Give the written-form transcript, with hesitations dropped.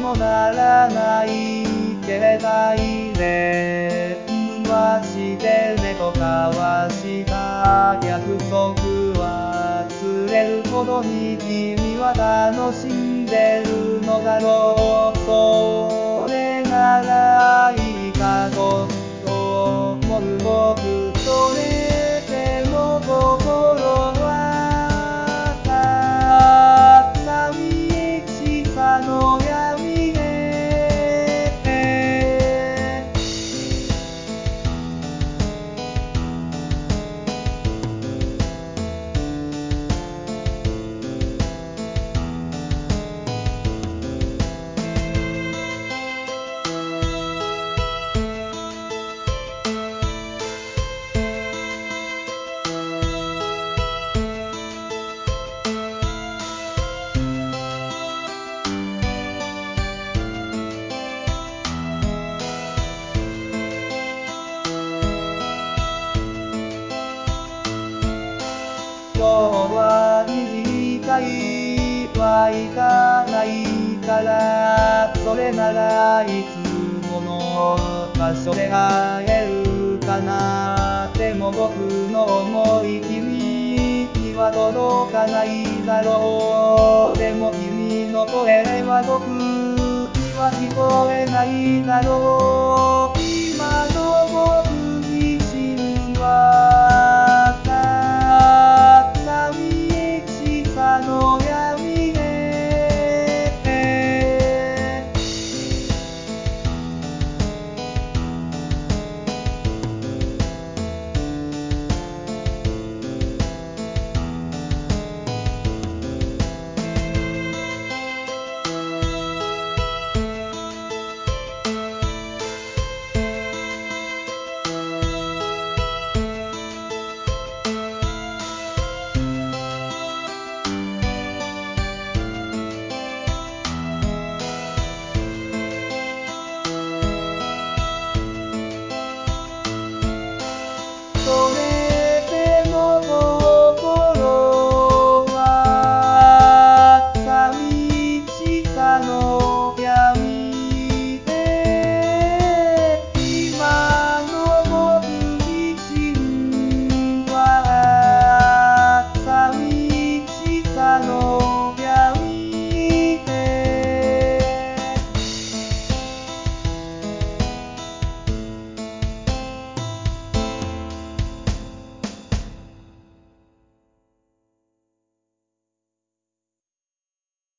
もならないけれないね。はしてねと交わした約束は忘れるほどに君は楽しんでるのだろう。それならいいかと思う僕。それでも心は寂しさの闇へ。今日は短いはいかないから、それならいつもの場所で会えるかな。でも僕の思い君には届かないだろう。でも君の声は僕には聞こえないだろう。